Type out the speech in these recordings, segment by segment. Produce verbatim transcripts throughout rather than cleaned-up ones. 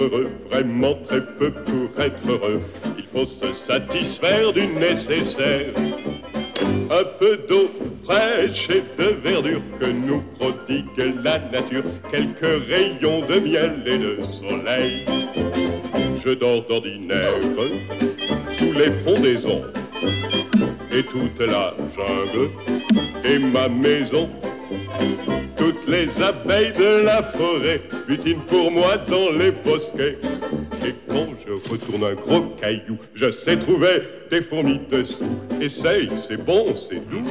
être heureux, vraiment très peu pour être heureux. Il faut se satisfaire du nécessaire. Un peu d'eau fraîche et de verdure que nous prodigue la nature, quelques rayons de miel et de soleil. Je dors d'ordinaire sous les frondaisons et toute la jungle et ma maison. Toutes les abeilles de la forêt butinent pour moi dans les bosquets. Et quand je retourne un gros caillou, je sais trouver des fourmis dessous. Essaye, c'est bon, c'est doux.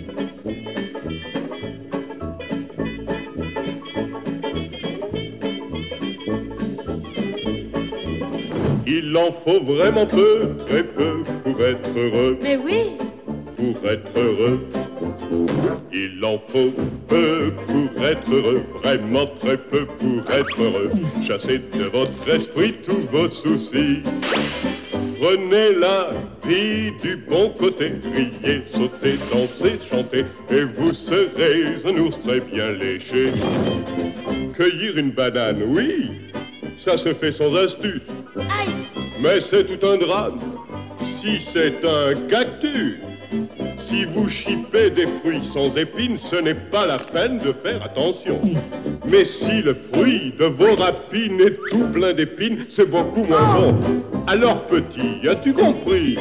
Il en faut vraiment peu, très peu pour être heureux. Mais oui. Pour être heureux. Il en faut peu pour être heureux, vraiment très peu pour être heureux. Chassez de votre esprit tous vos soucis. Prenez la vie du bon côté, riez, sautez, dansez, chantez, et vous serez un ours très bien léché. Cueillir une banane, oui, ça se fait sans astuce. Aïe. Mais c'est tout un drame si c'est un cactus. Si vous chipez des fruits sans épines, ce n'est pas la peine de faire attention. Mais si le fruit de vos rapines est tout plein d'épines, c'est beaucoup moins bon. Alors petit, as-tu compris?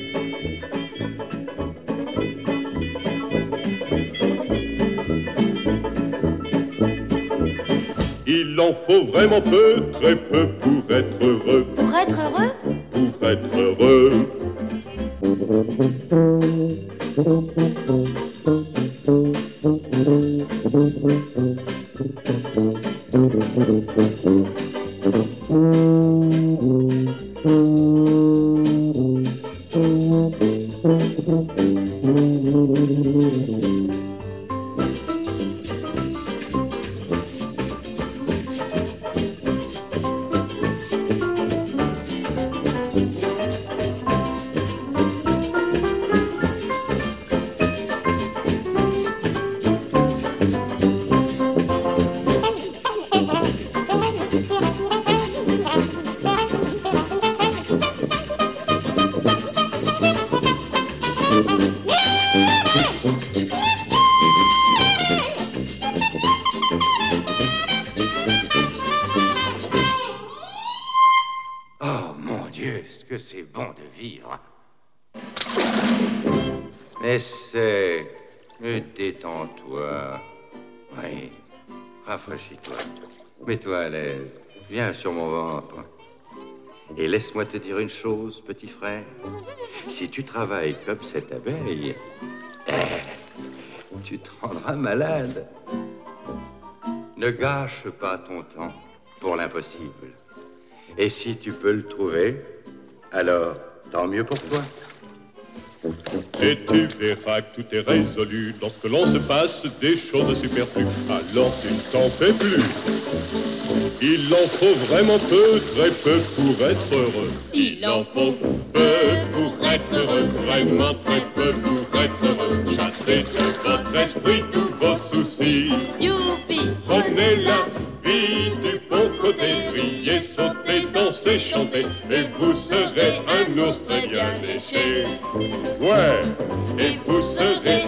Il en faut vraiment peu, très peu pour être heureux. Pour être heureux? Pour être heureux. Essaie, détends-toi. Oui, rafraîchis-toi. Mets-toi à l'aise. Viens sur mon ventre. Et laisse-moi te dire une chose, petit frère. Si tu travailles comme cette abeille, eh, tu te rendras malade. Ne gâche pas ton temps pour l'impossible. Et si tu peux le trouver, alors tant mieux pour toi. Et tu verras que tout est résolu lorsque l'on se passe des choses superflues. Alors tu ne t'en fais plus. Il en faut vraiment peu, très peu pour être heureux. Il en faut peu pour être heureux, vraiment très peu pour être heureux. Chassez de votre esprit tous vos soucis. Youpi. Prenez la vie du bon côté, riez, sautez, dansez, chantez, et vous serez un ours très bien léché. Ouais, et vous serez